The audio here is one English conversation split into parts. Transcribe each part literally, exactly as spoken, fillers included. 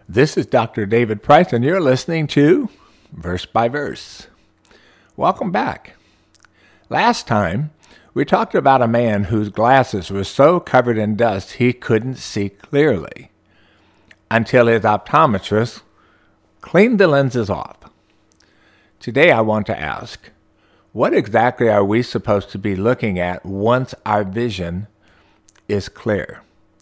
This is Doctor David Price, and you're listening to Verse by Verse. Welcome back. Last time, we talked about a man whose glasses were so covered in dust he couldn't see clearly until his optometrist cleaned the lenses off. Today I want to ask, what exactly are we supposed to be looking at once our vision is clear?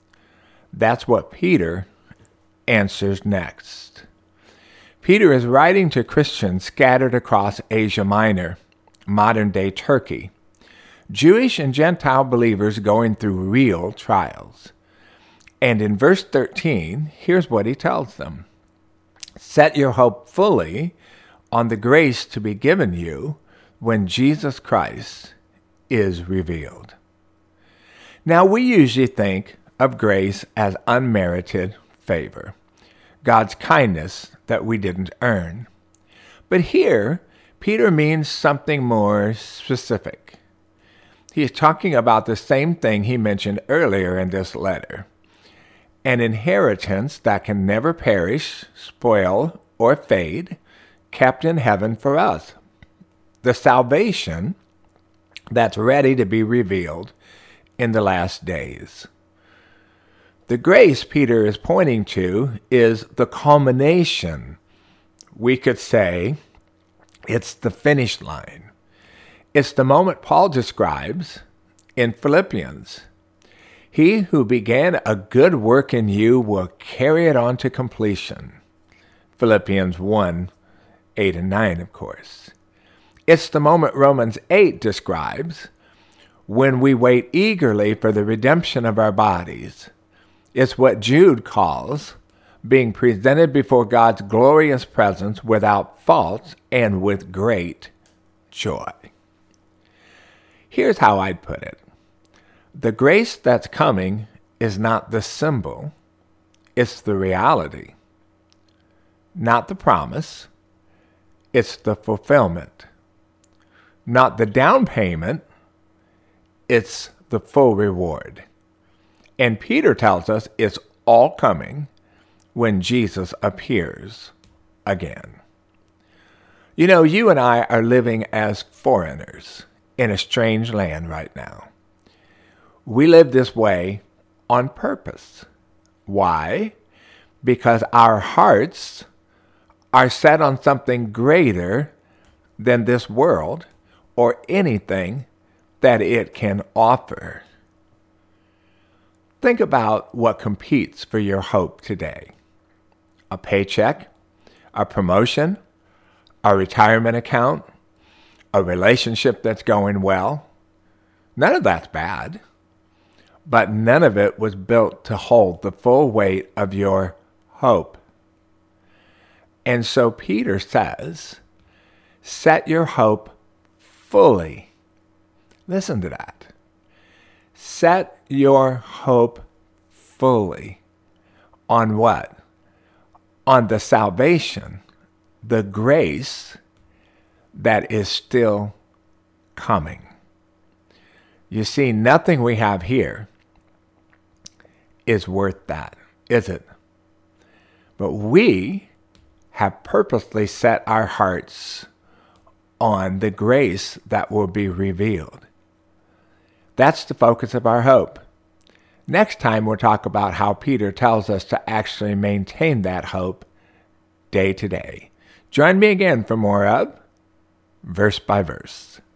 That's what Peter answers next. Peter is writing to Christians scattered across Asia Minor, modern-day Turkey, Jewish and Gentile believers going through real trials. And in verse thirteen, here's what he tells them. Set your hope fully on the grace to be given you when Jesus Christ is revealed. Now, we usually think of grace as unmerited favor, God's kindness that we didn't earn. But here, Peter means something more specific. He is talking about the same thing he mentioned earlier in this letter, an inheritance that can never perish, spoil, or fade, kept in heaven for us, the salvation that's ready to be revealed in the last days. The grace Peter is pointing to is the culmination. We could say it's the finish line. It's the moment Paul describes in Philippians. He who began a good work in you will carry it on to completion. Philippians one, eight and nine, of course. It's the moment Romans eight describes when we wait eagerly for the redemption of our bodies. It's what Jude calls being presented before God's glorious presence without fault and with great joy. Here's how I'd put it. The grace that's coming is not the symbol, it's the reality. Not the promise, it's the fulfillment. Not the down payment, it's the full reward. And Peter tells us it's all coming when Jesus appears again. You know, you and I are living as foreigners in a strange land right now. We live this way on purpose. Why? Because our hearts are set on something greater than this world or anything that it can offer. Think about what competes for your hope today. A paycheck, a promotion, a retirement account, a relationship that's going well. None of that's bad, but none of it was built to hold the full weight of your hope. And so Peter says, set your hope fully. Listen to that. Set your hope fully on what? On the salvation, the grace that is still coming. You see, nothing we have here is worth that, is it? But we have purposely set our hearts on the grace that will be revealed. That's the focus of our hope. Next time, we'll talk about how Peter tells us to actually maintain that hope day to day. Join me again for more of Verse by Verse.